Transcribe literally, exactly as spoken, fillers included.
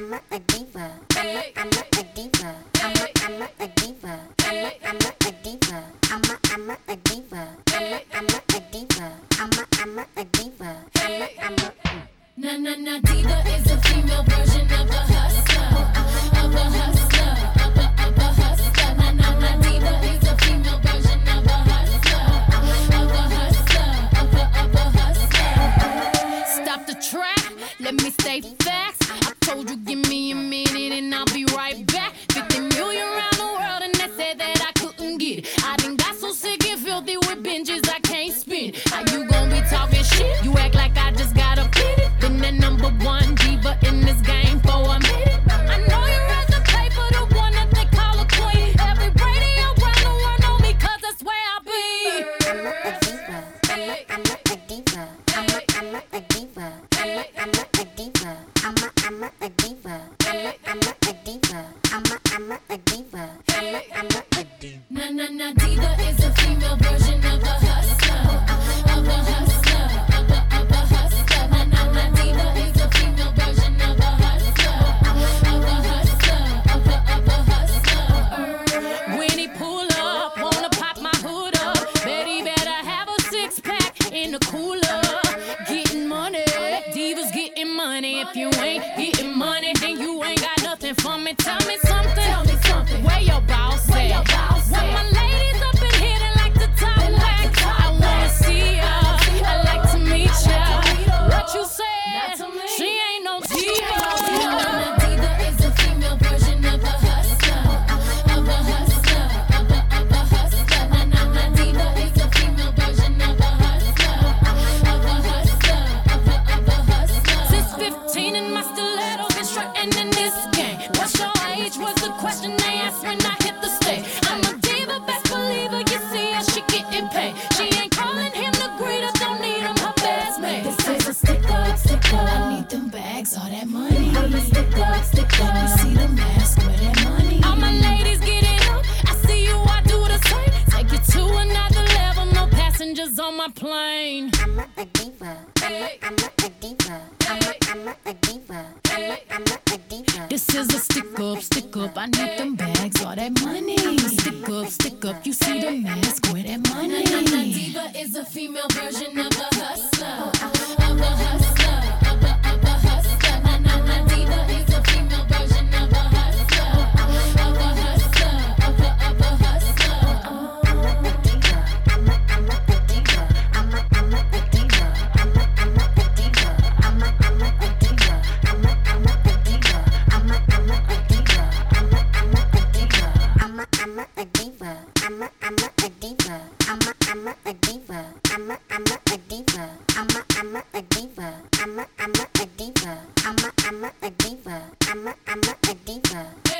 I'm a, a diva. I'm a, I'm a, a diva. I'm a, I'm a, a diva. I'm a, I'm a, a diva. I'm a, I'm a, a diva. I'm a, I'm a, a diva. I'm a, I'm a, a diva. I'm a, I'm a. Na na na, diva is a female version of a hustler, of a hustler, of a of a hustler. Na na na, diva is a female version of a hustler, of a hustler, of a of a hustler. Stop the track, let me state facts. I told you, give me a minute and I'll be right back. fifty million around the world and they said that I couldn't get it. I done got so sick and filthy with binges I can't spin. How you gon' be talking shit? You act like I just got a pity. Been the number one diva in this game for a minute. I know you read the paper, the one that they call a queen. Every radio around the world know me cause that's where I be. I'm a, a diva. I'm a, I'm a, a diva. I'm a, I'm a, a diva. I'm a, I'm a, a diva. I'm a, I'm a, a diva. I'm a, I'm a, a diva. I'm a, I'm a, a diva. I'm a, I'm a, a diva. Na na na, diva is a female version of a hustler, of a hustler, of a of a hustler. Na na na, diva is a female version of a hustler, of a hustler, of a of a hustler. When he pull up, wanna pop my hood up. Bet he better have a six pack in the cooler. Getting money, divas getting money. If you ain't getting money, then you ain't got nothing for me. Tell me something. Tell me something. Where your boss at? Where your boss at? When my ladies up in here, they like to talk back. I wanna see ya. I like to meet ya. What you said? She ain't no diva. A diva is a female version of a hustler, of a hustler, of a of a hustler. Na na na, diva is a female version of a hustler, of a hustler, of a of a hustler. Since fifteen and my stilettos been strutting in this game. What's your age was the question they asked when I hit the stage. I'm a diva, best believer. You see how she getting paid. She ain't calling him the greeter, don't need him her best mate. This is a stick up, stick up. I need them bags, all that money. I'm a stick up, stick up. You see the mask, where that money. All my ladies get it up. I see you, I do the same. Take it to another level. No passengers on my plane. I'm a, a diva. I'm a, I'm a, a diva. I'm a, I'm a, a diva. I'm a, I'm a, a diva. This is a stick up, stick up. I need them bags, all that money. Stick up, stick up. You see the mask, where that money. Na na na, diva is a female version of a hustler, of a hustler, of a of a hustler. Na na na, diva is a female version of a hustler, of a hustler, of a of a hustler. I'm a, a diva. I'm a, I'm a, a diva. I'm a, I'm a, a diva. I'm a, I'm a, a diva. I'm a, I'm a, a diva. I'm a, I'm a, a diva. I'm a, I'm a, a diva. I'm a, I'm a, a diva. I'm a, I'm a, a diva. I'm a, I'm a, a diva. I'm a, I'm a, a diva. I'm a, I'm a, a diva. I'm a, I'm a, a diva. I'm a, I'm a, a diva. I'm a, I'm a, a diva. I'm a, I'm a, a diva.